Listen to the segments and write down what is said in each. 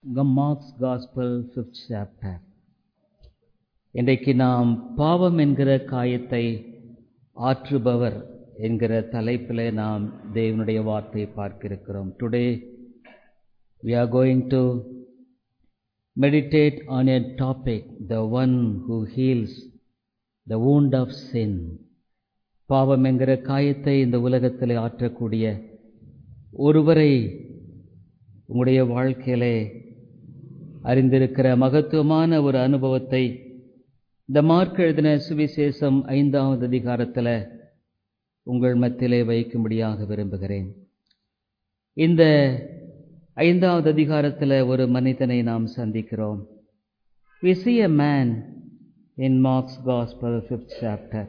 Marks gospel 5th chapter. இன்றைக்கு நாம் பாவம் என்கிற காயத்தை ஆற்றுபவர் என்கிற தலைப்பில் நாம் தேவனுடைய வார்த்தையை பார்க்க இருக்கிறோம். Today we are going to meditate on a topic, the one who heals the wound of sin. பாவம் என்கிற காயத்தை இந்த உலகத்தில் ஆற்றக்கூடிய ஒருவரை உங்களுடைய வாழ்க்கையிலே அறிந்திருக்கிற மகத்துவமான ஒரு அனுபவத்தை இந்த மார்க் எழுதின சுவிசேஷம் 5வது அதிகாரத்தில் உங்கள் மத்தியிலே வைக்கும்படியாக விரும்புகிறேன். இந்த 5வது அதிகாரத்தில் ஒரு மனிதனை நாம் சந்திக்கிறோம். We see a man in Mark's Gospel 5th chapter.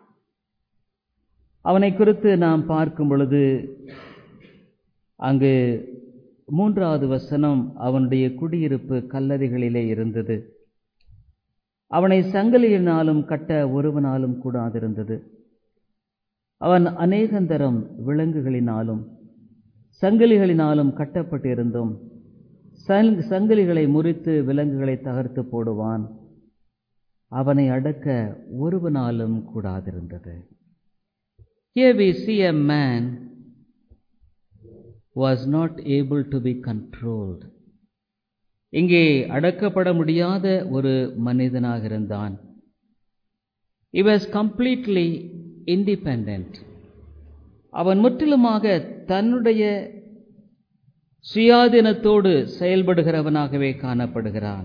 அவனை குறித்து நாம் பார்க்கும் பொழுது அங்கு 3வது வசனம், அவனுடைய குடியிருப்பு கல்லறைகளிலே இருந்தது. அவனை சங்கிலியினாலும் கட்ட ஒருவனாலும் கூடாதிருந்தது. அவன் அநேகந்தரம் விலங்குகளினாலும் சங்கிலிகளினாலும் கட்டப்பட்டிருந்தும் சங்கிலிகளை முறித்து விலங்குகளை தகர்த்து போடுவான். அவனை அடக்க ஒருவனாலும் கூடாதிருந்தது. Here we see a man was not able to be controlled. இங்கே அடக்கப்பட முடியாத ஒரு மனிதனாக இருந்தான். He was completely independent. அவன் முற்றிலுமாக தன்னுடைய சுயாதீனத்தோடு செயல்படுகிறவனாகவே காணப்படுகிறான்.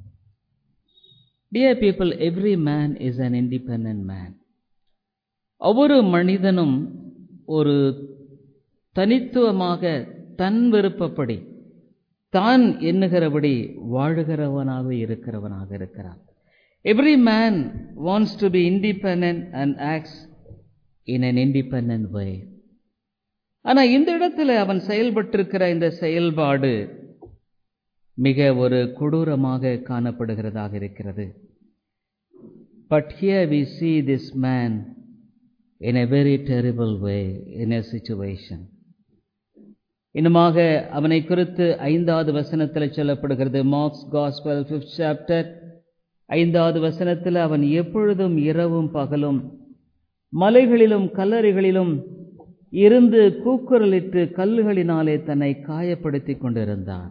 Dear people, every man is an independent man. ஒவ்வொரு மனிதனும் ஒரு தனித்துவமாக தன் விருப்பப்படி தான் எண்ணுகிறபடி வாழுகிறவனாக இருக்கிறான். Every man wants to be independent and acts in an independent way. ஆனால் இந்த இடத்துல அவன் செயல்பட்டிருக்கிற இந்த செயல்பாடு மிக ஒரு கொடூரமாக காணப்படுகிறதாக இருக்கிறது. But here we see this man in a very terrible way, in a situation. இன்னுமாக அவனை குறித்து 5வது வசனத்தில் சொல்லப்படுகிறது. மார்க்ஸ் காஸ்பல் 5th chapter 5வது வசனத்தில், அவன் எப்பொழுதும் இரவும் பகலும் மலைகளிலும் கல்லறைகளிலும் இருந்து கூக்குரலிட்டு கல்லுகளினாலே தன்னை காயப்படுத்திக் கொண்டிருந்தான்.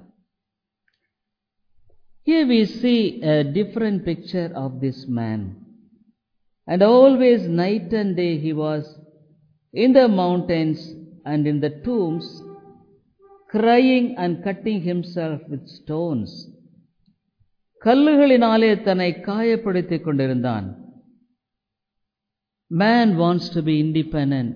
Here we see a different picture of this man. And always night and day he was in the mountains and in the tombs, crying and cutting himself with stones. கல்லுகளினாலே தன்னை காயப்படுத்திக் கொண்டிருந்தான். Man wants to be independent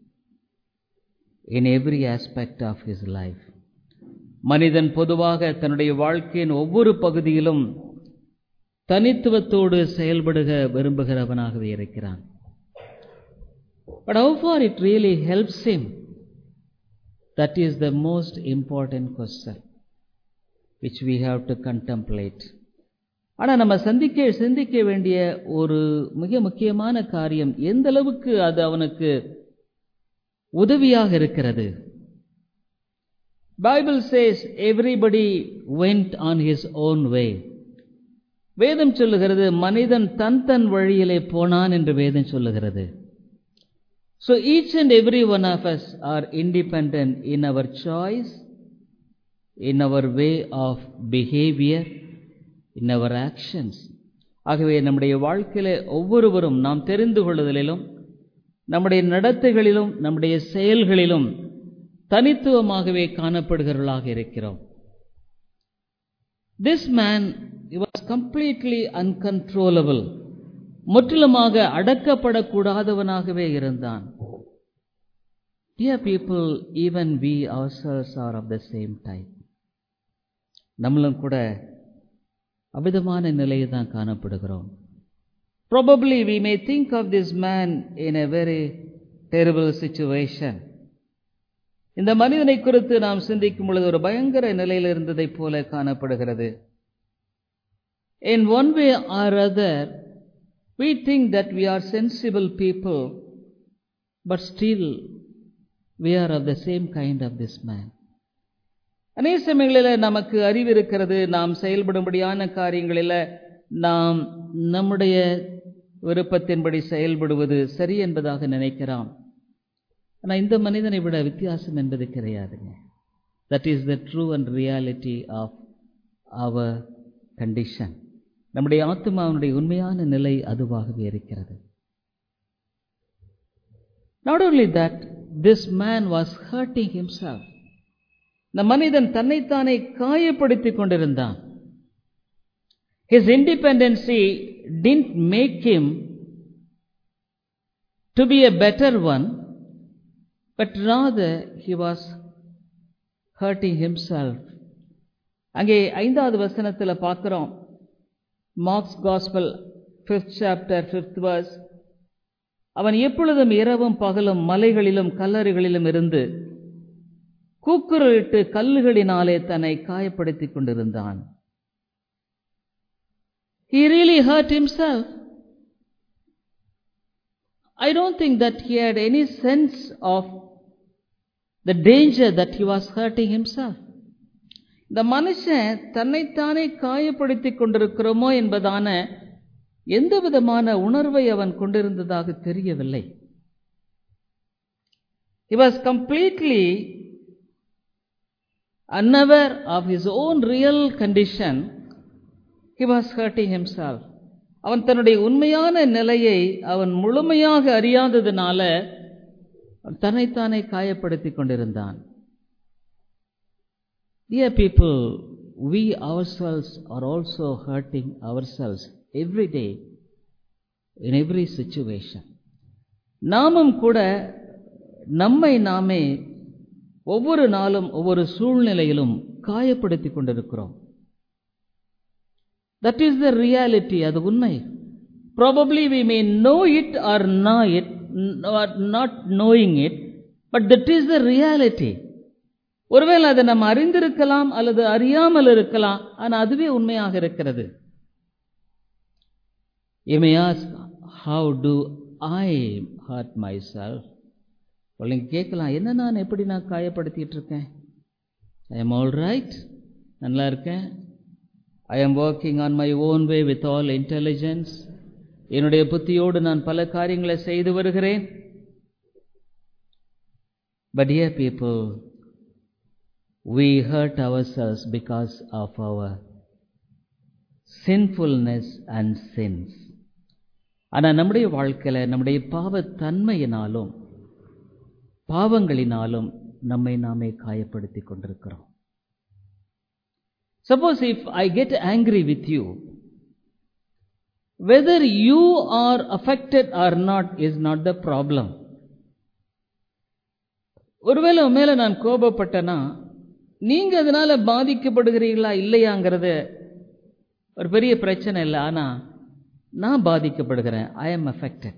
in every aspect of his life. மனிதன் பொதுவாக தன்னுடைய வாழ்க்கையின் ஒவ்வொரு பகுதியிலும் தனித்துவத்தோடு செயல்படுக விரும்புகிறவனாகவே இருக்கிறான். But how far it really helps him? That is the most important question which we have to contemplate. ஆனால் நம்ம சிந்திக்க வேண்டிய ஒரு மிக முக்கியமான காரியம், எந்த அளவுக்கு அது அவனுக்கு உதவியாக இருக்கிறது. Bible says everybody went on his own way. வேதம் சொல்லுகிறது மனிதன் தன் வழியிலே போனான் என்று வேதம் சொல்லுகிறது. So each and every one of us are independent in our choice, in our way of behavior, in our actions. ஆகவே நம்முடைய வாழ்க்கையிலே ஒவ்வொருவரும் நாம் தெரிந்து கொள்ளுதலிலும் நம்முடைய நடத்தைகளிலும் நம்முடைய செயல்களிலும் தனித்துவமாகவே காணப்படுகிறவர்களாக இருக்கிறோம். This man, he was completely uncontrollable. முற்றிலுமாக அடக்கப்படக்கூடாதவனாகவே இருந்தான். Dear people, even we ourselves are of the same type. நம்மளும் கூட அவிதமான நிலையில் தான் காணப்படுகிறோம். Probably we may think of this man in a very terrible situation. இந்த மனிதனை குறித்து நாம் சிந்திக்கும் பொழுது ஒரு பயங்கர நிலையில் இருந்ததை போல காணப்படுகிறது. In one way or other, we think that we are sensible people, but still we are of the same kind of this man. அநேக சமயங்களில் நமக்கு அறிவு இருக்கிறது, நாம் செயல்படும்படியான காரியங்களில் நாம் நம்முடைய விருப்பத்தின்படி செயல்படுவது சரி என்பதாக நினைக்கிறோம். ஆனால் இந்த மனிதனை விட வித்தியாசம் என்பது கிடையாதுங்க. That is the true and reality of our condition. நம்முடைய ஆத்மாவினுடைய உண்மையான நிலை அதுவாகவே இருக்கிறது. Not only that, this man was hurting himself. இந்த மனிதன் தன்னைத்தானே காயப்படுத்திக் கொண்டிருந்தான். His independency didn't make him to be a better one, but rather he was hurting himself. அங்கே 5வது வசனத்தில் பார்க்கிறோம். Mark's gospel 5th chapter 5th verse. அவன் எப்பொழுதும் இரவும் பகலும் மலைகளிலும் கல்லறைகளிலும் இருந்து கூக்குரலிட்டு கல்லுகளினாலே தன்னை காயப்படுத்திக் கொண்டிருந்தான். He really hurt himself. I don't think that he had any sense of the danger that he was hurting himself. இந்த மனுஷன் தன்னைத்தானே காயப்படுத்திக் கொண்டிருக்கிறோமோ என்பதான எந்த விதமான உணர்வை அவன் கொண்டிருந்ததாக தெரியவில்லை. He was completely unaware of his own real condition. He was hurting himself. அவன் தன்னுடைய உண்மையான நிலையை அவன் முழுமையாக அறியாததினால தன்னைத்தானே காயப்படுத்திக் கொண்டிருந்தான். Dear people, we ourselves are also hurting ourselves every day, in every situation. நாமும் கூட நம்மை நாமே ஒவ்வொரு நாளும் ஒவ்வொரு சூழ்நிலையிலும் காயப்படுத்திக் கொண்டிருக்கிறோம். That is the reality, அது உண்மை. Probably we may know it or not knowing it, but that is the reality. ஒருவேளை அதை நம்ம அறிந்திருக்கலாம் அல்லது அறியாமல் இருக்கலாம், ஆனால் அதுவே உண்மையாக இருக்கிறது. You may ask, how do I hurt myself? நீங்க கேட்கலாம், என்ன நான் எப்படி நான் காயப்படுத்திட்டு இருக்கேன்? I am all right, நல்லா இருக்கேன். I am working on my own way with all intelligence. என்னுடைய புத்தியோடு நான் பல காரியங்களை செய்து வருகிறேன். But dear people, we hurt ourselves because of our sinfulness and sins. ஆனால் நம்முடைய வாழ்க்கையில் நம்முடைய பாவத்தன்மையினாலும் பாவங்களினாலும் நம்மை நாமே காயப்படுத்திக் கொண்டிருக்கிறோம். Suppose if I get angry with you, whether you are affected or not is not the problem. ஒருவேளை மேல நான் கோபப்பட்டனா நீங்க அதனால பாதிக்கப்படுகிறீர்களா இல்லையாங்கிறது ஒரு பெரிய பிரச்சனை இல்லை. ஆனா நான் பாதிக்கப்படுகிறேன். I am affected.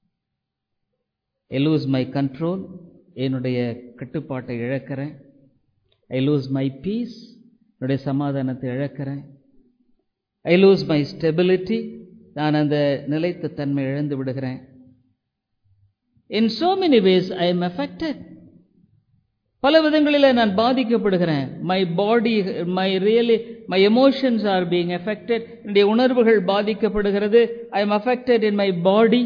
I lose my control. என்னுடைய கட்டுப்பாட்டை இழக்கிறேன். I lose my peace. என்னுடைய சமாதானத்தை இழக்கிறேன். I lose my stability. நான் அந்த நிலைத்த தன்மை இழந்து விடுகிறேன். In so many ways I am affected. பல விதங்களில் நான் பாதிக்கப்படுகிறேன். My body, my emotions are being affected. என்னுடைய உணர்வுகள் பாதிக்கப்படுகிறது. I am affected in my body.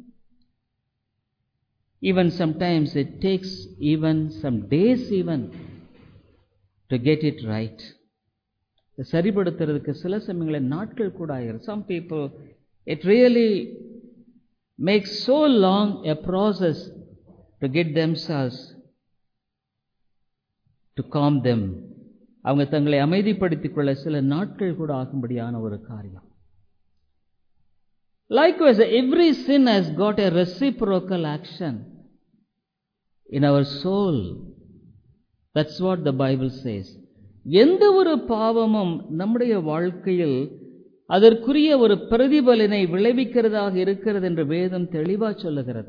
Even sometimes it takes even some days even to get it right. சரிபடுத்துறதுக்கு சில சமயங்களில் நாட்கள் கூட ஆகிரும். Some people, it really makes so long a process to get themselves, to calm them. அவங்க தங்களை அமைதிப்படுத்திக் கொள்ள சில நாட்கள் கூட ஆகும்படியான ஒரு காரியம். Likewise, every sin has got a reciprocal action in our soul. That's what the Bible says. எந்த ஒரு பாவமும் நம்முடைய வாழ்க்கையில் அதற்குரிய ஒரு பிரதிபலனை விளைவிக்கிறதாக இருக்கிறது என்று வேதம் தெளிவா சொல்லுகிறது.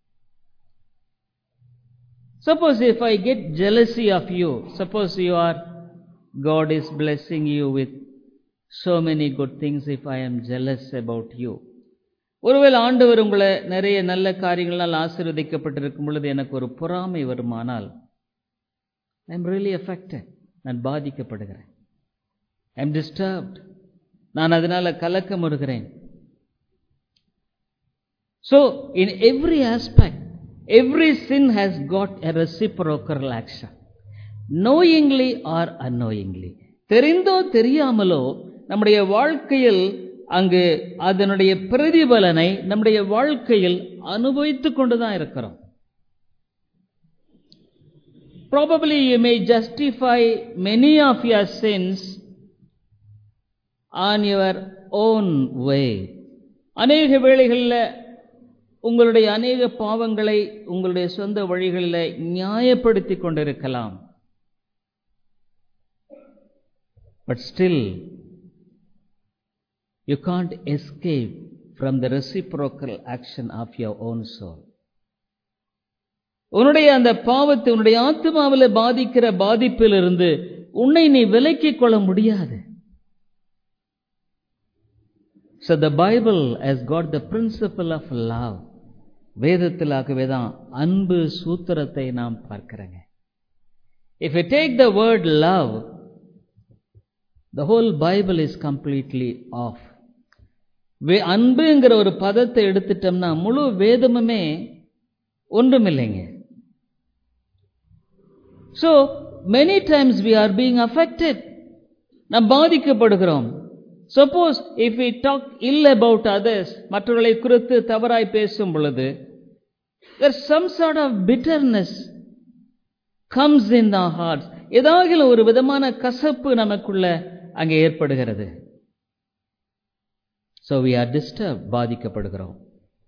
Suppose if I get jealousy of you, suppose God is blessing you with so many good things, if I am jealous about you. ஒருவேளை ஆண்டவர் உங்களை நிறைய நல்ல காரியங்களால் ஆசீர்வதிக்கப்பட்டிருக்கும் பொழுது எனக்கு ஒரு பொறாமை வருமானால், I am really affected. நான் பாதிக்கப்படுகிறேன். I am disturbed. நான் அதனால கலக்கமுறுகிறேன். So, in every aspect, every sin has got a reciprocal action. Knowingly or unknowingly. தெரிந்தோ தெரியாமலோ நம்முடைய வாழ்க்கையில் அங்கு அதனுடைய பிரதிபலனை நம்முடைய வாழ்க்கையில் அனுபவித்துக் கொண்டுதான் இருக்கிறோம். Probably you may justify many of your sins on your own way. அநேக வேளைகளில் உங்களுடைய அநேக பாவங்களை உங்களுடைய சொந்த வழிகளில் நியாயப்படுத்திக் கொண்டிருக்கலாம். But still, you can't escape from the reciprocal action of your own soul. உன்னுடைய அந்த பாவத்தை உன்னுடைய ஆத்மாவில் பாதிக்கிற பாதிப்பிலிருந்து உன்னை நீ விலக்கிக் கொள்ள முடியாது. So the Bible has got the principle of love. வேதத்திலாகவே தான் அன்பு சூத்திரத்தை நாம் பார்க்கிறோங்க. If you take the word love, the whole Bible is completely off. அன்புங்கிற ஒரு பதத்தை எடுத்துட்டோம்னா முழு வேதமுமே ஒன்றுமில்லைங்க. So many times we are being affected. நாம் பாதிக்கப்படுகிறோம். Suppose if we talk ill about others, மற்றவர்களை குறித்து தவறாய் பேசும் பொழுது, there's some sort of bitterness comes in our hearts. ஏதாவது ஒரு விதமான கசப்பு நமக்குள்ள அங்கே ஏற்படுகிறது. So we are disturbed, பாதிக்கப்படுகிறோம்.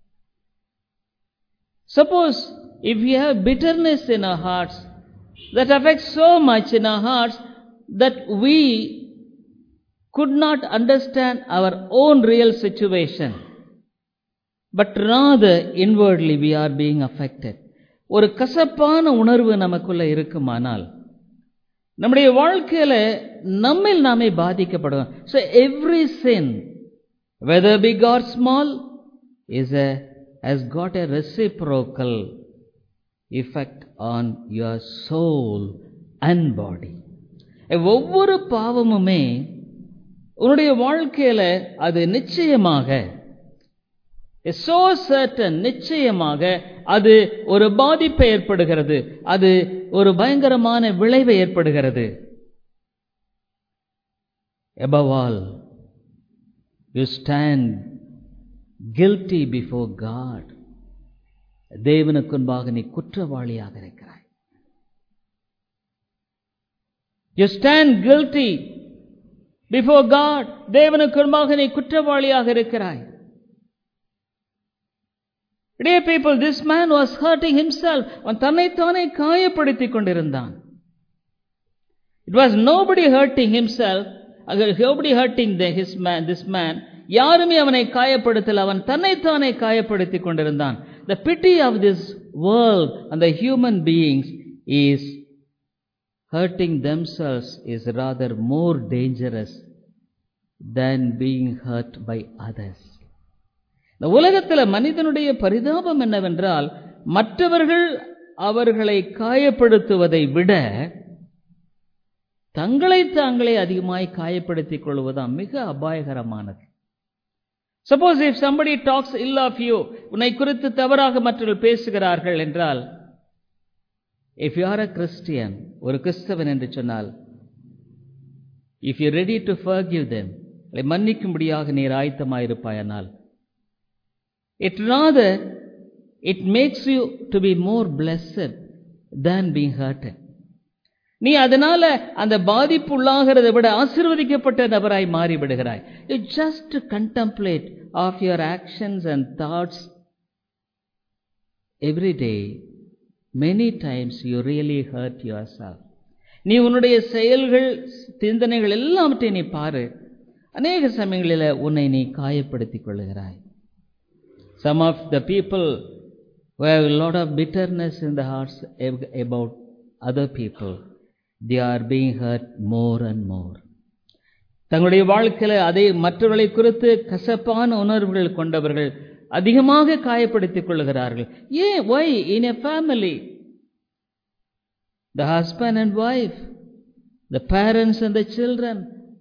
Suppose if we have bitterness in our hearts, that affects so much in our hearts that we could not understand our own real situation, but rather inwardly we are being affected. ஒரு கசப்பான உணர்வு நமக்குள்ள இருக்குமானால் நம்முடைய வாழ்க்கையில நம்மில் நாமே பாதிக்கப்படுவோம். So every sin, whether big or small, has got a reciprocal effect on your soul and body. ஒவ்வொரு பாவமுமே உன்னுடைய வாழ்க்கையில அது நிச்சயமாக so certain, நிச்சயமாக அது ஒரு பாதிப்பை ஏற்படுகிறது. அது ஒரு பயங்கரமான விளைவை ஏற்படுகிறது. Above all, you stand guilty before God. தேவனுக்கு முன்பாக நீ குற்றவாளியாக இருக்கிறாய். You stand guilty before God. தேவனுக்கு முன்பாக நீ குற்றவாளியாக இருக்கிறாய். Dear people, this man was hurting himself. அவன் தன்னைத்தானே காயப்படுத்திக் கொண்டிருந்தான். It was nobody hurting himself, nobody hurting this man. யாருமே அவனை காயப்படுத்தல, அவன் தன்னைத்தானே காயப்படுத்திக் கொண்டிருந்தான். The pity of this world and the human beings is hurting themselves is rather more dangerous than being hurt by others. இந்த உலகத்தில் மனிதனுடைய பரிதாபம் என்னவென்றால், மற்றவர்கள் அவர்களை காயப்படுத்துவதை விட தங்களை தாங்களே அதிகமாய் காயப்படுத்திக் கொள்வதுதான் மிக அபாயகரமானது. Suppose if somebody talks ill of you, உன்னை குறித்து தவறாக மற்றவர்கள் பேசுகிறார்கள் என்றால், if you are a Christian, ஒரு கிறிஸ்தவன் என்று சொன்னால், if you are ready to forgive them, மன்னிக்கும்படியாக நீர் ஆயத்தமாயிருப்பாயானால், it makes you to be more blessed than being hurted. நீ அதனால அந்த பாதிப்பு உள்ளாகிறதை விட ஆசீர்வதிக்கப்பட்ட நபராய் மாறிவிடுகிறாய். You just contemplate of your actions and thoughts every day. Many times you really hurt yourself. நீ உன்னுடைய செயல்கள் சிந்தனைகள் எல்லாவற்றையும் நீ பாரு, அநேக சமயங்களில் உன்னை நீ காயப்படுத்திக் கொள்ளுகிறாய். Some of the people who have a lot of bitterness in the hearts about other people, they are being hurt more and more. தங்களுடைய வாழ்க்கையில் அதை மற்றவர்களை குறித்து கசப்பான உணர்வுகள் கொண்டவர்கள் அதிகமாக காயப்படுத்திக் கொள்கிறார்கள். ஏன்? Why? In a family, the husband and wife, the parents and the children.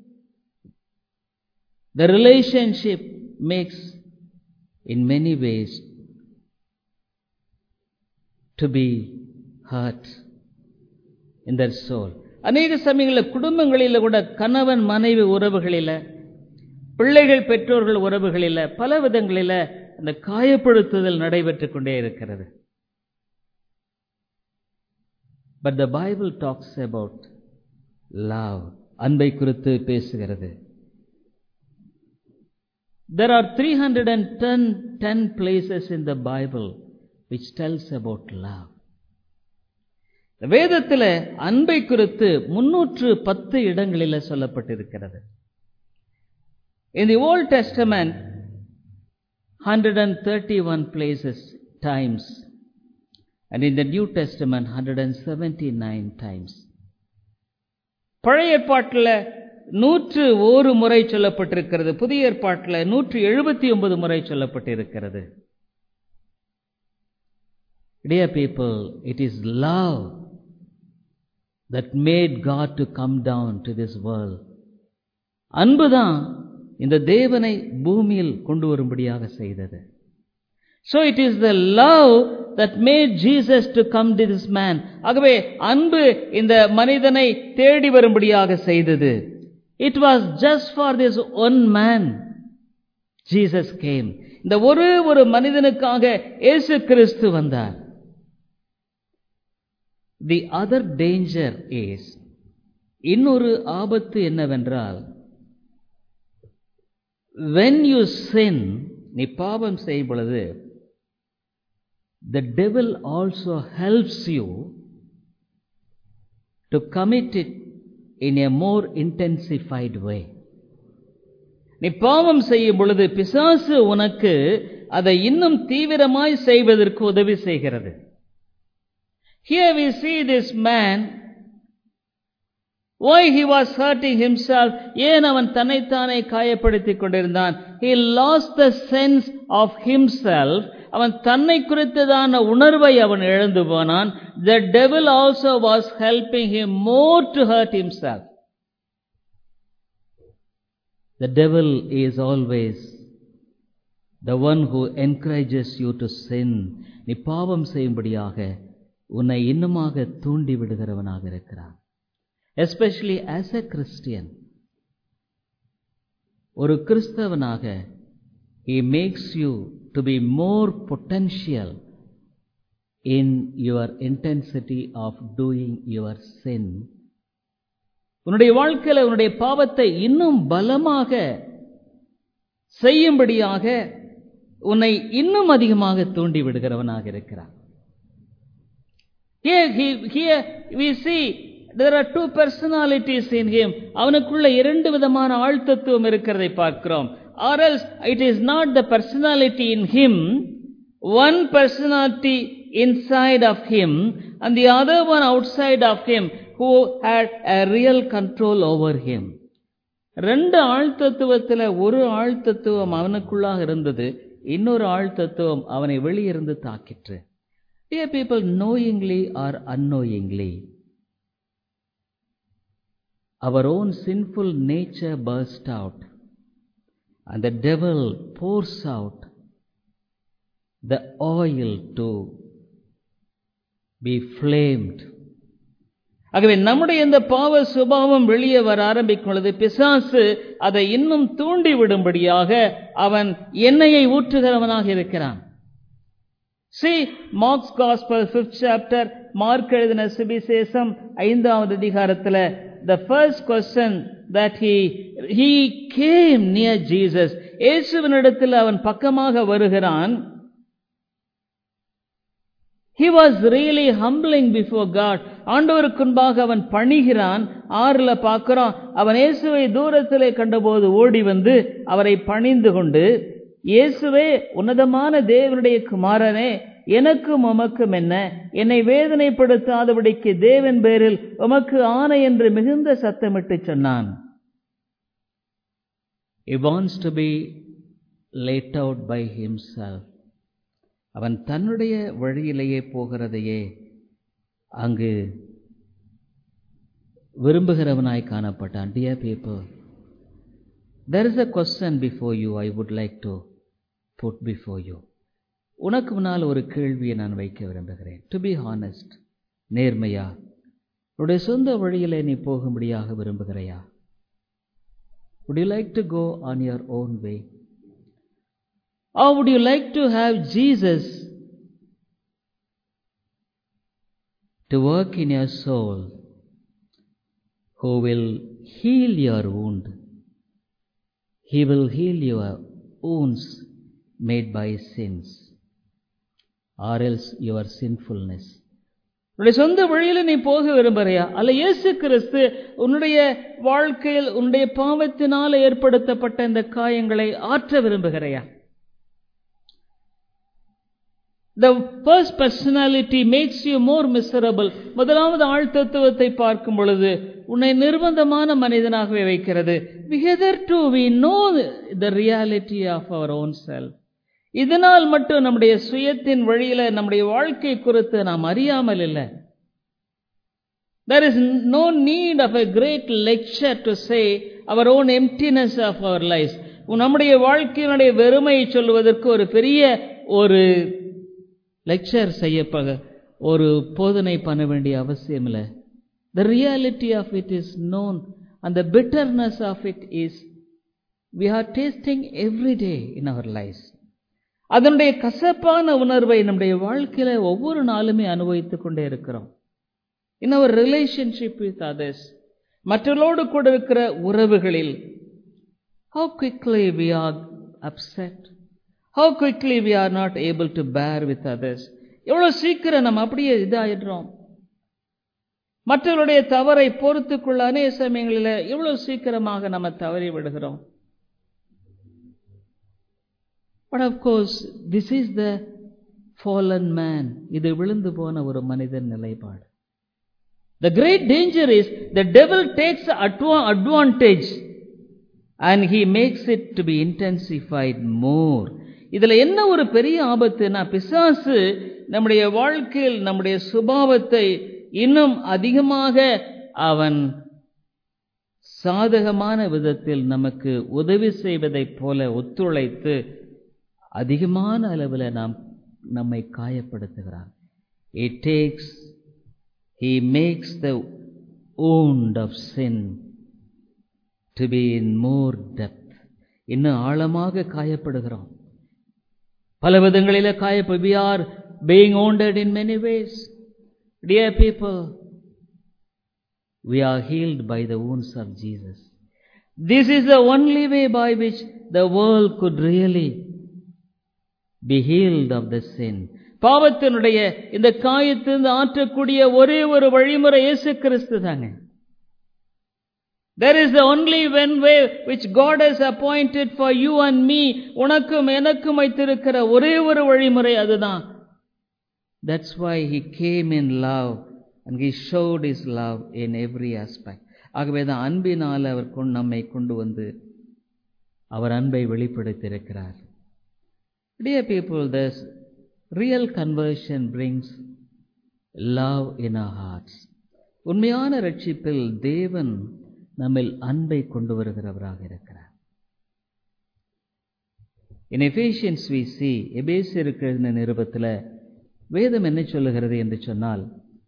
The relationship makes in many ways to be hurt in their soul. அநேக சமயங்களில் குடும்பங்களில் கூட கணவன் மனைவி உறவுகளில், பிள்ளைகள் பெற்றோர்கள் உறவுகளில், பல விதங்களில் அந்த காயப்படுத்துதல் நடைபெற்றுக் கொண்டே இருக்கிறது. But the Bible talks about love. அன்பை குறித்து பேசுகிறது. There are 310 places in the Bible which tells about love. வேதத்தில் அன்பை குறித்து 310 இடங்களில் சொல்லப்பட்டிருக்கிறது. In the Old Testament 131 places times, and in the New Testament 179 times. பழைய ஏற்பாட்டில் 101 முறை சொல்லப்பட்டிருக்கிறது. புதிய ஏற்பாட்டில் 179 முறை சொல்லப்பட்டிருக்கிறது. Dear people, it is love that made God to come down to this world. அன்புதான் இந்த தேவனை பூமியில் கொண்டு வரும்படியாக செய்தது. So it is the love that made Jesus to come to this man. ஆகவே அன்பு இந்த மனிதனை தேடி வரும்படியாக செய்தது. It was just for this one man Jesus came. இந்த ஒரு மனிதனுக்காக இயேசு கிறிஸ்து வந்தார். The other danger is, இன்னொரு ஆபத்து என்னவென்றால், when you sin, நீ பாவம் செய்யும் பொழுது, the devil also helps you to commit it in a more intensified way. நீ பாவம் செய்யும் பொழுது பிசாசு உனக்கு அதை இன்னும் தீவிரமாய் செய்வதற்கு உதவி செய்கிறது. Here we see this man, why he was hurting himself, ஏன் அவன் தன்னைத்தானே காயப்படுத்திக் கொண்டிருந்தான். He lost the sense of himself. அவன் தன்னை குறித்ததான உணர்வை அவன் இழந்து போனான். The devil also was helping him more to hurt himself. The devil is always the one who encourages you to sin. நீ பாவம் செய்யும்படியாக உன்னை இன்னுமாக தூண்டி விடுகிறவனாக இருக்கிறான். Especially as a Christian, ஒரு கிறிஸ்தவனாக he makes you to be more potential in your intensity of doing your sin. உன்னுடைய வாழ்க்கையில் உன்னுடைய பாவத்தை இன்னும் பலமாக செய்யும்படியாக உன்னை இன்னும் அதிகமாக தூண்டி விடுகிறவனாக இருக்கிறான். Here we see there are two personalities in him. அவனுக்குள்ள இரண்டு விதமான ஆழ்த்தத்துவம் இருக்கிறதை பார்க்கிறோம். Or else it is not the personality in him, one personality inside of him and the other one outside of him who had a real control over him. ரெண்டு ஆழ்த்தத்துவத்தில் ஒரு ஆழ்த்தத்துவம் அவனுக்குள்ளாக இருந்தது, இன்னொரு ஆழ்த்தத்துவம் அவனை வெளியிருந்து தாக்கிற்று. Dear people, knowingly or unknowingly, our own sinful nature burst out and the devil pours out the oil to be flamed. ஆகவே நம்முடைய இந்த பாவ சுபாவம் வெளியே வர ஆரம்பிக்கும் பொழுது பிசாசு அதை இன்னும் தூண்டி விடும்படியாக அவன் எண்ணெயை ஊற்றுகிறவனாக இருக்கிறான். See Mark's Gospel 5th chapter, mark எழுதின சுவிசேஷம் 5வது அதிகாரத்தில் the first question that he came near Jesus. இயேசுவினிடத்தில் அவன் பக்கமாக வருகிறான். He was really humbling before God. ஆண்டவருக்கு முன்பாக அவன் பணிகிறான். 6ல பார்க்கிறோம், அவன் இயேசுவை தூரத்திலே கண்டபோது ஓடி வந்து அவரை பணிந்து கொண்டு, இயேசுவே, உன்னதமான தேவனுடைய குமாரனே, எனக்கும் உமக்கும் என்ன, என்னை வேதனைப்படுத்தாதபடிக்கு தேவன் பேரில் உமக்கு ஆணை என்று மிகுந்த சத்தமிட்டு சொன்னான். He wants to be let out by himself. அவன் தன்னுடைய வழியிலேயே போகிறதையே அங்கு விரும்புகிறவனாய் காணப்பட்டான். Dear people, there is a question before you I would like to put before you. உனக்கு முன்னால் ஒரு கேள்வியை நான் வைக்க விரும்புகிறேன். To be honest, நேர்மையா உன்னுடைய சொந்த வழியிலே நீ போகும்படியாக விரும்புகிறாயா? Would you like to go on your own way? Or would you like to have Jesus to work in your soul, who will heal your wound? He will heal your wounds made by sins, or else your sinfulness. உன்னுடைய சொந்த வழியில நீ போக விரும்புறியா? அல்ல இயேசு கிறிஸ்து உன்னுடைய வாழ்க்கையில் உன்னுடைய பாவத்தினால் ஏற்படுத்தப்பட்ட இந்த காயங்களை ஆற்ற விரும்புகிறாயா? The first personality makes you more miserable. முதலாவது ஆள் தத்துவத்தை பார்க்கும் பொழுது உன்னை நிர்பந்தமான மனிதனாகவே வைக்கிறது. Hitherto we know the reality of our own self. இதனால் மட்டும் நம்முடைய சுயத்தின் வழியில நம்முடைய வாழ்க்கை குறித்து நாம் அறியாமல் இல்லை. There is no need of a great lecture to say our own emptiness of our lives. நம்முடைய வாழ்க்கையினுடைய வெறுமையை சொல்வதற்கு ஒரு பெரிய ஒரு லெக்சர் செய்யப்பட ஒரு போதனை பண்ண வேண்டிய அவசியம் இல்லை. The reality of it is known and the bitterness of it is we are tasting every day in our lives. அதனுடைய கசப்பான உணர்வை நம்முடைய வாழ்க்கையில ஒவ்வொரு நாளுமே அனுபவித்துக் கொண்டே இருக்கிறோம். In our relationship with others, மற்றவர்களோடு கூட இருக்கிற உறவுகளில் how quickly we are upset, how quickly we are not able to bear with others. எவ்வளவு சீக்கிரம் நம்ம அப்படியே இதாயிடுறோம். மற்றவருடைய தவறை பொறுத்துக்கொள்ள அநேக சமயங்களில் எவ்வளவு சீக்கிரமாக நம்ம தவறி விடுகிறோம். But of course, this is the fallen man. இது விழுந்து போன ஒரு மனிதன் நிலைப்பாடு. The great danger is the devil takes advantage and he makes it to be intensified more. இதுல என்ன ஒரு பெரிய ஆபத்துனா, பிசாசு நம்முடைய வாழ்க்கையில் நம்முடைய சுபாவத்தை இன்னும் அதிகமாக அவன் சாதகமான விதத்தில் நமக்கு உதவி செய்வதைப் போல ஒத்துழைத்து அதிகமான அளவில் நம்மை காயப்படுத்துகிறான். He makes the wound of sin to be in more depth. இன்னும் ஆழமாக காயப்படுகிறோம். பல விதங்களிலே we are being wounded in many ways. Dear people, we are healed by the wounds of Jesus. This is the only way by which the world could really be healed of the sin. பாவத்தினுடைய இந்த காயத்திலிருந்து ஆற்றக்கூடிய ஒரே ஒரு வழிமுறை இயேசு கிறிஸ்து தாங்க. There is the only one way which God has appointed for you and me. உனக்கும் எனக்கும் வைத்திருக்கிற ஒரே ஒரு வழிமுறை அதுதான். That's why he came in love and he showed his love in every aspect. ஆகவே தான் அன்பினால் அவர் நம்மை கொண்டு வந்து அவர் அன்பை வெளிப்படுத்தியிருக்கிறார். Dear people, this real conversion brings love in our hearts. உண்மையான ரட்சிப்பில் தேவன் நம்மில் அன்பை கொண்டு வருகிறவராக இருக்கிறார். In Ephesians we see, எபேசியருக்கு எழுதின நிருபத்தில் வேதம் என்ன சொல்லுகிறது என்று சொன்னால்,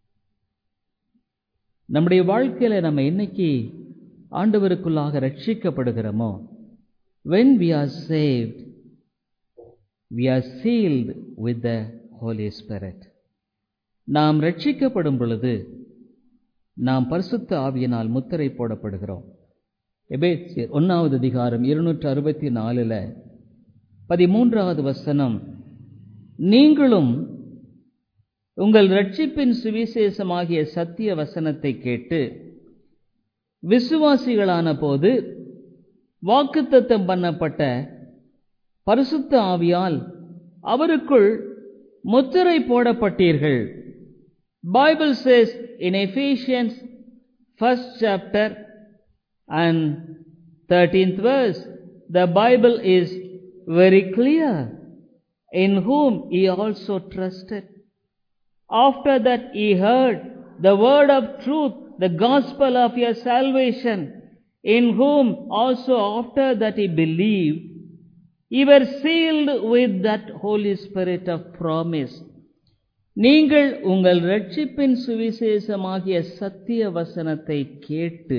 நம்முடைய வாழ்க்கையில நம்ம என்னைக்கு ஆண்டவருக்குள்ளாக ரட்சிக்கப்படுகிறோமோ, when we are saved, we are sealed with the Holy Spirit. நாம் ரட்சிக்கப்படும் பொழுது நாம் பரிசுத்த ஆவியினால் முத்திரை போடப்படுகிறோம். எபேசியர் 1வது அதிகாரம் 264 13வது வசனம், நீங்களும் உங்கள் ரட்சிப்பின் சுவிசேஷமாகிய சத்திய வசனத்தை கேட்டு விசுவாசிகளான போது வாக்குத்தத்தம் பண்ணப்பட்ட பரிசுத்த ஆவியால் அவருக்குள் முத்திரை போடப்பட்டீர்கள். Bible says in Ephesians 1st chapter and 13th verse, the Bible is very clear, in whom he also trusted. After that he heard the word of truth, the gospel of your salvation, in whom also after that ye believed, ye were sealed with that Holy Spirit of promise. நீங்கள் உங்கள் இரட்சிப்பின் சுவிசேஷமாகிய சத்திய வசனத்தை கேட்டு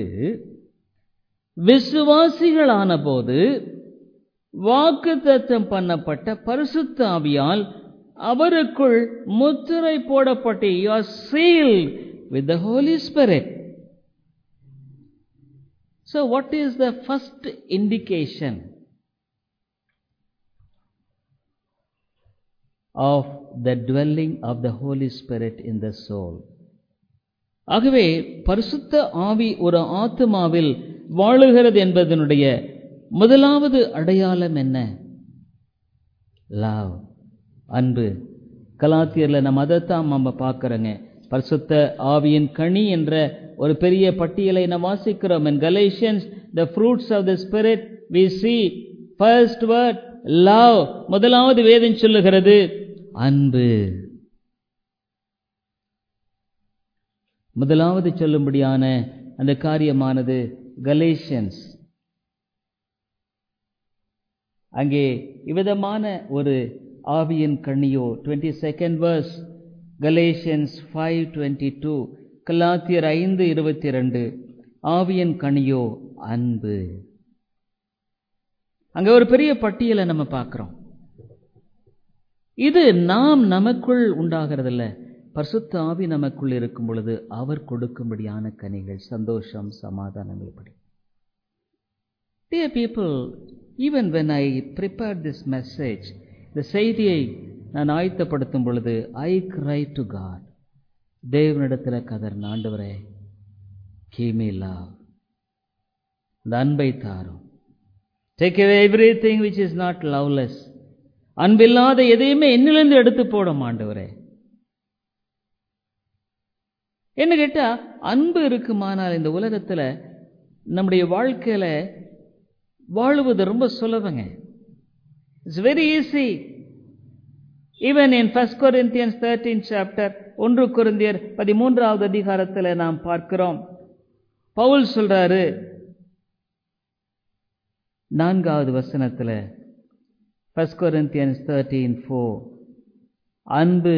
விசுவாசிகளான போது வாக்குத்தத்தம் பண்ணப்பட்ட பரிசுத்த ஆவியால் அவருக்குள் முத்திரை போடப்பட்டு you are sealed with the Holy Spirit. So what is the first indication of the dwelling of the Holy Spirit in the soul? ஆகவே பரிசுத்த ஆவி ஒரு ஆத்துமாவில் வாழுகிறது என்பதனுடைய முதலாவது அடையாளம் என்ன? லவ், அன்பு. கலாத்தியர்ல நம்ம அதைத்தான் நம்ம பார்க்கிறோங்க. பரிசுத்த ஆவியின் கனி என்ற ஒரு பெரிய பட்டியலை நாம் வாசிக்கிறோம். In Galatians, the fruits of the Spirit, we see first word love. முதலாவது வேதம் சொல்லுகிறது அன்பு. முதலாவது சொல்லும்படியான அந்த காரியமானது Galatians. அங்கே இவ்விதமான ஒரு ஆவியின் கனியோ 22nd verse Galatians 5:22, கலாத்தியர் 5:22, ஆவியின் கனியோ அன்பு. அங்க ஒரு பெரிய பட்டியலை நம்ம பார்க்கிறோம். இது நாம் நமக்குள் உண்டாகிறதில்ல, பரிசுத்த ஆவி நமக்குள் இருக்கும் பொழுது அவர் கொடுக்கும்படியான கனிகள், சந்தோஷம், சமாதானம். இப்படி Dear people, even when I prepared this message, இந்த செய்தியை நான் ஆயத்தப்படுத்தும் பொழுது I cried to God. தேவனிடத்தில் கதறின, ஆண்டவரே, give me love. இந்த அன்பை தாரும். Take away everything which is not loveless. அன்பில்லாத எதையுமே என்னிலிருந்து எடுத்து போடும் ஆண்டவரே. என்ன கேட்டா, அன்பு இருக்குமானால் இந்த உலகத்துல நம்முடைய வாழ்க்கையில வாழுவது ரொம்ப சுலபங்க. It's very easy. Even in 1 Corinthians 13th chapter, 1 கொரிந்தியர் 13வது அதிகாரத்தில் நாம் பார்க்கிறோம். பவுல் சொல்றாரு 4வது வசனத்தில், 1 Corinthians 13:4, அன்பு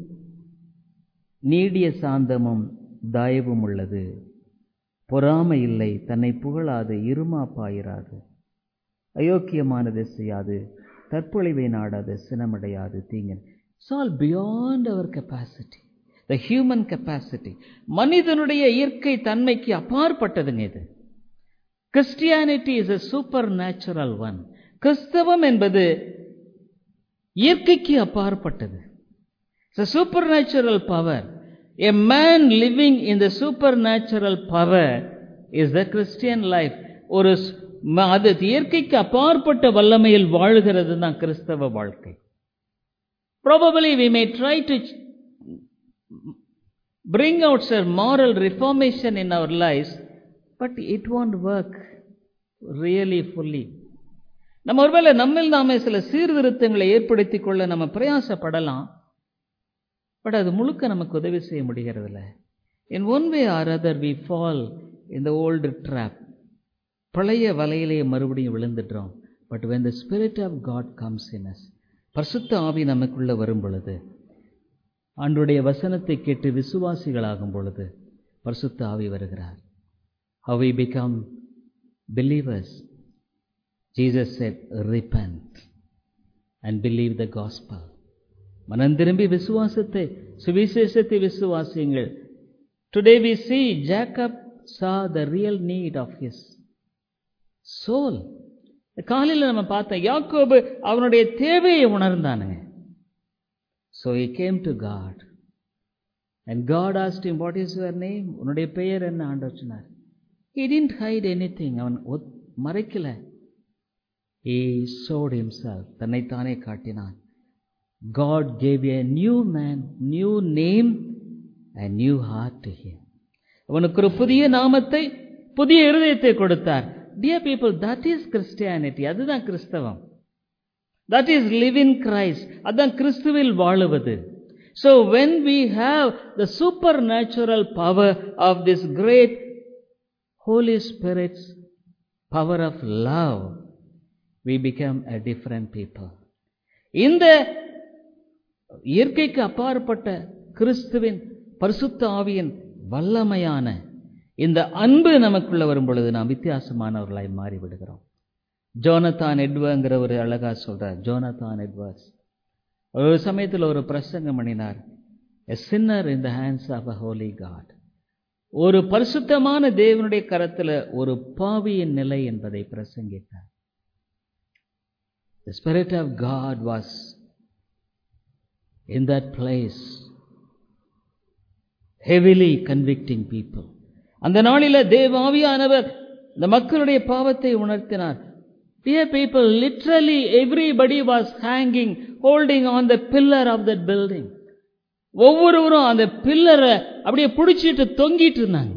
நீடிய சாந்தமும் தயவும் உள்ளது, பொறாமை இல்லை, தன்னை புகழாது, இருமாப்பாயிராது, அயோக்கியமானதை செய்யாது, தற்பொழிவை நாடாது, சினமடையாது, தீங்கன். It's all beyond our capacity, the human capacity. மனிதனுடைய இயற்கை தன்மைக்கு அப்பாற்பட்டதுங்க இது. Christianity is a supernatural one. கிறிஸ்தவம் என்பது இயற்கைக்கு அப்பாற்பட்டது. It's a supernatural power. A man living in the supernatural power is the Christian life. ஒரு அது இயற்கைக்கு அப்பாற்பட்ட வல்லமையில் வாழ்கிறது தான் கிறிஸ்தவ வாழ்க்கை. Probably we may try to bring out some moral reformation in our lives, but it won't work really fully. நம்ம ஒருவேளை நம்மில் நாமே சில சீர்திருத்தங்களை ஏற்படுத்திக் கொள்ள நம்ம பிரயாசப்படலாம், பட் அது முழுக்க நமக்கு உதவி செய்ய முடிகிறதில்ல. In one way or other we fall in the old trap. பழைய வலையிலேயே மறுபடியும் விழுந்துடுறோம். But when the Spirit of God comes in us, பரிசுத்த ஆவி நமக்குள்ள வரும் பொழுது, ஆண்டவருடைய வசனத்தை கேட்டு விசுவாசிகளாகும் பொழுது பரிசுத்த ஆவி வருகிறார். How we become believers? Jesus said, repent and believe the gospel. மனம் திரும்பி விசுவாசத்தை, சுவிசேஷத்தை விசுவாசியுங்கள். Today we see Jacob saw the real need of his soul. காலையில் நம்ம பார்த்தோம், யாக்கோபு அவனுடைய தேவையை உணர்ந்தானுங்க. So he came to God and God asked him, what is your name? உன்னுடைய பெயர் என்ன? ஆண்டவர் சொன்னார். He didn't hide anything. அவன் மறைக்கல. He showed himself. தன்னைத்தானே காட்டினான். God gave a new man, new name and new heart to him. அவனுக்கு ஒரு புதிய நாமத்தை, புதிய இருதயத்தை கொடுத்தார். Dear people, that is Christianity. அதுதான் கிறிஸ்தவம். That is live in Christ. அதான் கிறிஸ்துவில் வாழுவது. So when we have the supernatural power of this great Holy Spirit's power of love, we become a different people. இந்த இயற்கைக்கு அப்பாற்பட்ட கிறிஸ்துவின் பரிசுத்த ஆவியின் வல்லமையான இந்த அன்பு நமக்குள்ள வரும் பொழுது நாம் வித்தியாசமானவர்களாய் மாறிவிடுகிறோம். ஜோனத்தான் எட்வர்ட்ங்கிற ஒரு அழகா சொல்றார். ஜோனத்தான் எட்வர்ட்ஸ் ஒரு சமயத்தில் ஒரு பிரசங்கம் பண்ணினார். A sinner in the hands of a holy God. ஒரு பரிசுத்தமான தேவனுடைய கரத்தில் ஒரு பாவியின் நிலை என்பதை பிரசங்கித்தார். The Spirit of God was in that place, heavily convicting people. அந்த நாளில தேவ ஆவியானவர் இந்த மக்களுடைய பாவத்தை உணர்த்தினார். Dear people, literally everybody was hanging, holding on the pillar of that building. ஒவ்வொருவரும் அந்த பில்லரை அப்படியே பிடிச்சிட்டு தொங்கிட்டு இருந்தாங்க.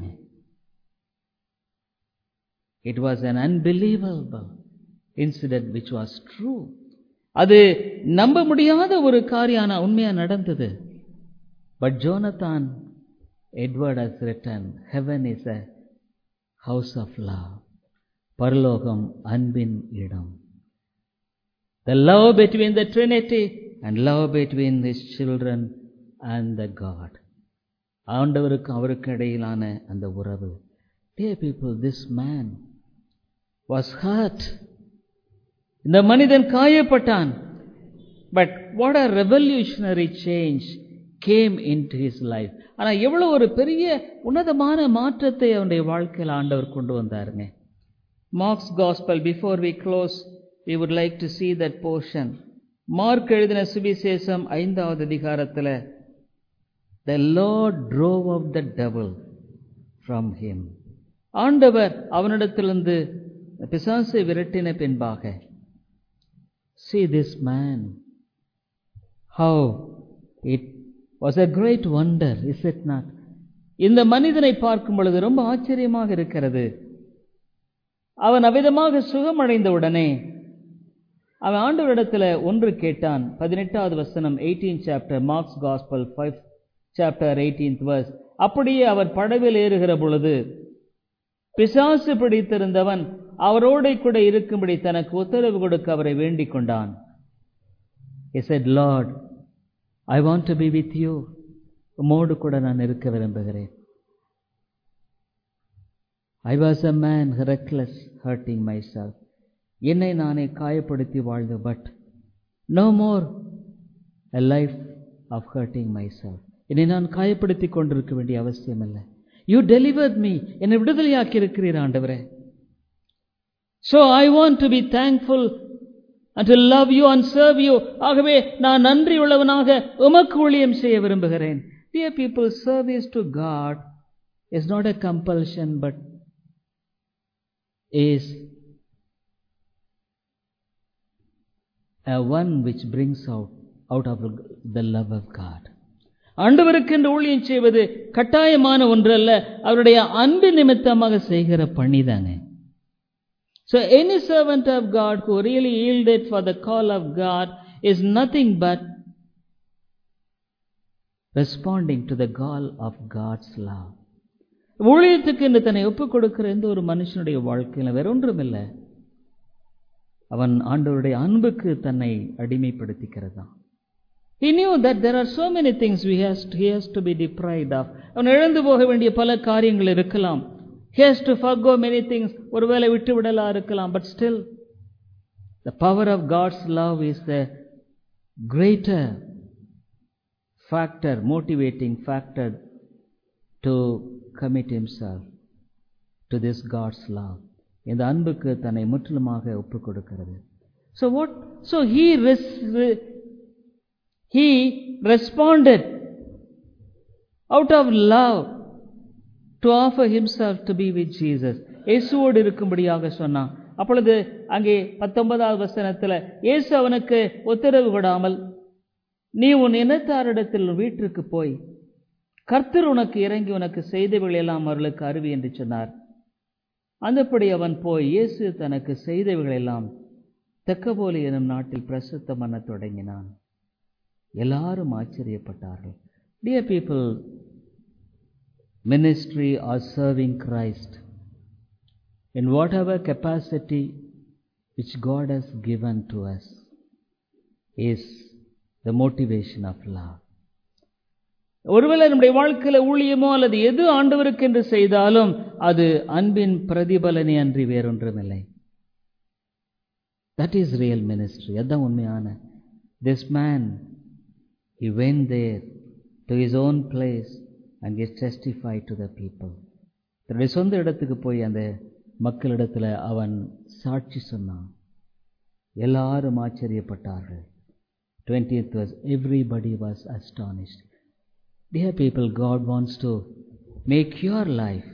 It was an unbelievable incident which was true. அது நம்ப முடியாத ஒரு காரியம் உண்மையா நடந்தது. But Jonathan Edward has written, heaven is a house of love. பரலோகம் அன்பின் இடம். The love between the Trinity and love between his children and the God. ஆண்டவருக்கு அவருக்கு இடையிலான அந்த உறவு. Dear people, this man was hurt. இந்த மனிதன் காயப்பட்டான். But what a revolutionary change came into his life. ஆனா எவ்வளவு ஒரு பெரிய உன்னதமான மாற்றத்தை அவனுடைய வாழ்க்கையில் ஆண்டவர் கொண்டு வந்தாருங்க. Mark's Gospel, before we close, we would like to see that portion. Mark எழுதின சுவிசேஷம் 5வது அதிகாரத்தில் the Lord drove out the devil from him. ஆண்டவர் அவனிடத்திலிருந்து பிசாசை விரட்டின பின்பாக, see this man, how it was a great wonder, is it not? இந்த மனிதனை பார்க்கும் பொழுது ரொம்ப ஆச்சரியமாக இருக்கிறது. அவன் அவ்விதமாக சுகமடைந்த உடனே அவன் ஆண்டவரிடத்தில் ஒன்று கேட்டான். 18வது வசனம், 18th chapter, Mark's Gospel, 5th chapter, 18th verse. அப்படியே அவர் படவில் ஏறுகிற பொழுது பிசாசு பிடித்திருந்தவன் அவரோட கூட இருக்கும்படி தனக்கு உத்தரவு கொடுக்க அவரை வேண்டிக் கொண்டான். He said, Lord, I want to be with you. உம்மோடு கூட நான் இருக்க விரும்புகிறேன். I was a man reckless, hurting myself. என்னை நானே காயப்படுத்தி வாழ்ந்து, but no more a life of hurting myself. என்னை நான் காயப்படுத்தி கொண்டிருக்க வேண்டிய அவசியம் இல்லை. You delivered me. என்னை விடுதலையாக்கி இருக்கிறீர் ஆண்டவரே. So I want to be thankful and to love you and serve you. ஆகவே நான் நன்றி உள்ளவனாக உமக்கு ஊழியம் செய்ய விரும்புகிறேன். Dear people, service to God is not a compulsion, but is a one which brings out of the love of God. ஆண்டவருக்கு என்று ஊழியம் செய்வது கட்டாயமான ஒன்றல்ல, அவருடைய அன்பு நிமித்தமாக செய்கிற பணிதாங்க. So any servant of God who really yielded for the call of God is nothing but responding to the call of God's love. ஊழியத்துக்கு என்று தன்னை ஒப்புக் கொடுக்கிற எந்த ஒரு மனுஷனுடைய வாழ்க்கையில் வேற ஒன்றும் இல்லை, அவன் ஆண்டவருடைய அன்புக்கு தன்னை அடிமைப்படுத்திக்கிறதா. He knew that there are so many things he has to be deprived of. அவன் இழந்து போக வேண்டிய பல காரியங்கள் இருக்கலாம். He has to forgo many things. ஒருவேளை விட்டு விடலாம் இருக்கலாம். But still, the power of God's love is the greater factor, motivating factor to commit himself to this God's love. இந்த அன்புக்கு தன்னை முற்றிலுமாக ஒப்புக் கொடுக்கிறது. So he responded out of love to offer himself to be with Jesus. இயேசுவோடு இருக்கும்படியாக சொன்னான். அப்பொழுது அங்கே 19வது வசனத்தில் இயேசு அவனுக்கு உத்தரவு விடாமல், நீ உன் இனத்தாரிடத்தில் வீட்டிற்கு போய் கர்த்தர் உனக்கு இறங்கி உனக்கு செய்தவைகள் எல்லாம் அவர்களுக்கு அறிவி என்று சொன்னார். அந்தப்படி அவன் போய் இயேசு தனக்கு செய்தவைகள் எல்லாம் தெக்கப்போலி எனும் நாட்டில் பிரசித்தம் பண்ண தொடங்கினான். எல்லாரும் ஆச்சரியப்பட்டார்கள். Dear people, ministry or serving Christ in whatever capacity which God has given to us is the motivation of love. ஒருவேளை நம்முடைய வாழ்க்கையில ஊழியமோ அல்லது எது ஆண்டவருக்கு என்று செய்தாலும் அது அன்பின் பிரதிபலனே அன்றி வேறொன்றுமில்லை. That is real ministry. அதான் உண்மையான. This man, he went there to his own place and he testified to the people. தன்னுடைய சொந்த இடத்துக்கு போய் அந்த மக்களிடத்துல அவன் சாட்சி சொன்னான். எல்லாரும் ஆச்சரியப்பட்டார்கள். 20th verse, everybody was astonished. Dear people, God wants to make your life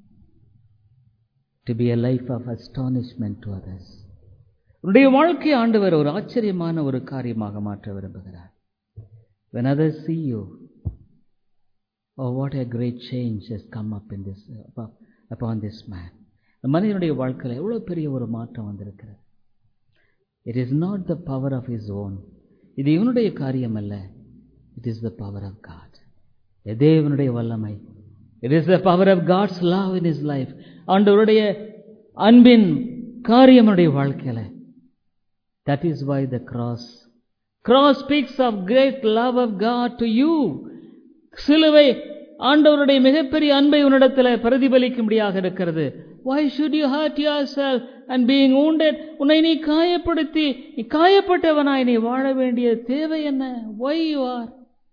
to be a life of astonishment to others. உன்னுடைய வாழ்க்கை ஆண்டவர் ஒரு ஆச்சரியமான ஒரு காரியமாக மாற்ற விரும்புகிறார். When others see you, oh, what a great change has come up in this upon this man. இந்த மனிதனுடைய வாழ்க்கையில எவ்வளவு பெரிய ஒரு மாற்றம் வந்திருக்கிறது. It is not the power of his own. இது இவனுடைய காரியம் அல்ல. It is the power of God. தேவனுடைய வல்லமை. It is the power of God's love in his life. ஆண்டவருடைய அன்பின் காரியம் அவருடைய வாழ்க்கையில. That is why the cross speaks of great love of God to you. சிலுவை ஆண்டவருடைய மிகப்பெரிய அன்பை உன்னிடத்தில் பிரதிபலிக்கும்படியாக இருக்கிறது. Why should you hurt yourself and being wounded? உன்னை நீ காயப்படுத்தி நீ காயப்பட்டவனாய் நீ வாழ வேண்டிய தேவை என்ன? Why you are?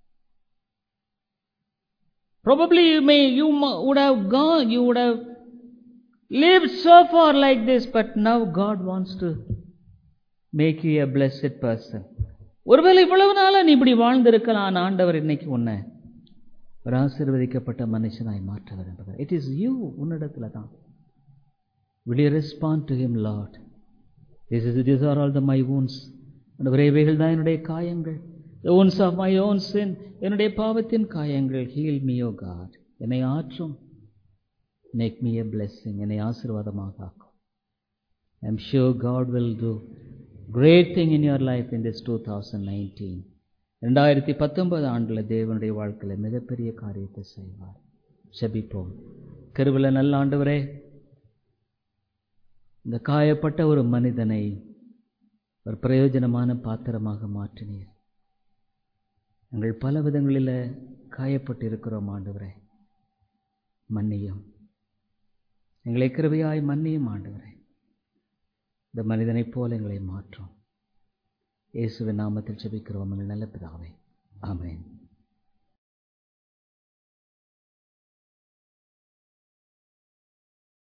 Probably you would have gone, you would have lived so far like this, but now God wants to make you a blessed person. ஒருவேளை இவ்வளவு நாளா நீ இப்படி வாழ்ந்திருக்கலாம். ஆண்டவர் இன்னைக்கு உன்னை ஒரு ஆசீர்வதிக்கப்பட்ட மனுஷனாய் மாற்ற விரும்புகிறார். It is you, உன்னிடத்துல தான். Will you respond to him, Lord? These are all my wounds. ஆண்டவரே, இவைகள் தான் என்னுடைய காயங்கள். The wounds of my own sin. என்னுடைய பாவத்தின் காயங்கள். Heal me, O God. என்னை ஆற்றும். Make me a blessing. என்னை ஆசீர்வாதமாக ஆக்கும். I am sure God will do great thing in your life in this 2019. 2019 ஆண்டுல தேவனுடைய வாழ்க்கையில மிகப்பெரிய காரியத்தை செய்வார். ஜெபிப்போம். கிருபையுள்ள நல்ல ஆண்டவரே, இந்த காயப்பட்ட ஒரு மனிதனை ஒரு பிரயோஜனமான பாத்திரமாக மாற்றினீர். நாங்கள் பல விதங்களில் காயப்பட்டு இருக்கிறோம் ஆண்டவரே, மன்னியும். எங்களை கிருபையாய் மன்னியும் ஆண்டவரே. இந்த மனிதனைப் போல எங்களை மாற்றும். இயேசுவின் நாமத்தில் ஜெபிக்கிறோம் எங்கள் நல்ல பிதாவே. ஆமென்.